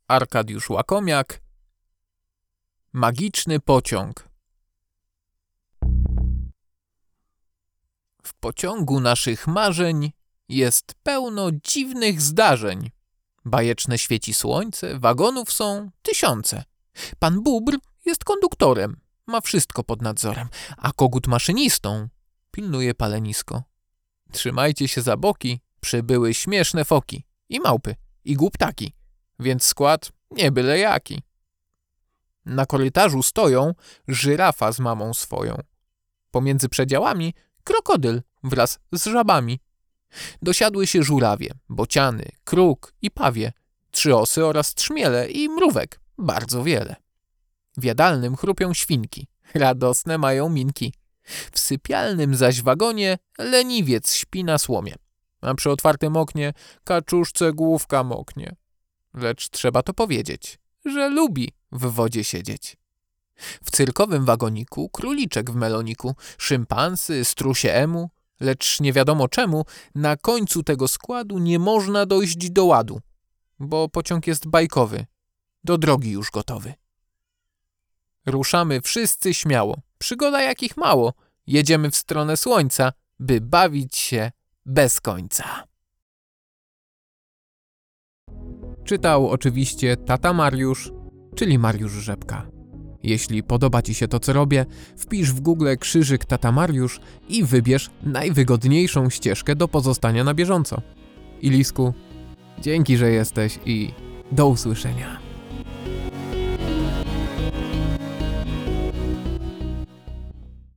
Arkadiusz Łakomiak. Magiczny pociąg. W pociągu naszych marzeń jest pełno dziwnych zdarzeń. Bajeczne świeci słońce, wagonów są tysiące. Pan Bóbr jest konduktorem, ma wszystko pod nadzorem, a kogut maszynistą pilnuje palenisko. Trzymajcie się za boki, przybyły śmieszne foki i małpy, i głuptaki, więc skład nie byle jaki. Na korytarzu stoją żyrafa z mamą swoją. Pomiędzy przedziałami krokodyl wraz z żabami. Dosiadły się żurawie, bociany, kruk i pawie, 3 osy oraz trzmiele i mrówek, bardzo wiele. W jadalnym chrupią świnki, radosne mają minki. W sypialnym zaś wagonie leniwiec śpi na słomie, a przy otwartym oknie kaczuszce główka moknie. Lecz trzeba to powiedzieć, że lubi w wodzie siedzieć. W cyrkowym wagoniku króliczek w meloniku, szympansy, strusie emu, lecz nie wiadomo czemu na końcu tego składu nie można dojść do ładu, bo pociąg jest bajkowy, do drogi już gotowy. Ruszamy wszyscy śmiało, przygoda jakich mało, jedziemy w stronę słońca, by bawić się bez końca. Czytał oczywiście tata Mariusz, czyli Mariusz Rzepka. Jeśli podoba Ci się to, co robię, wpisz w Google krzyżyk tata Mariusz i wybierz najwygodniejszą ścieżkę do pozostania na bieżąco. Ilisku, dzięki, że jesteś i do usłyszenia.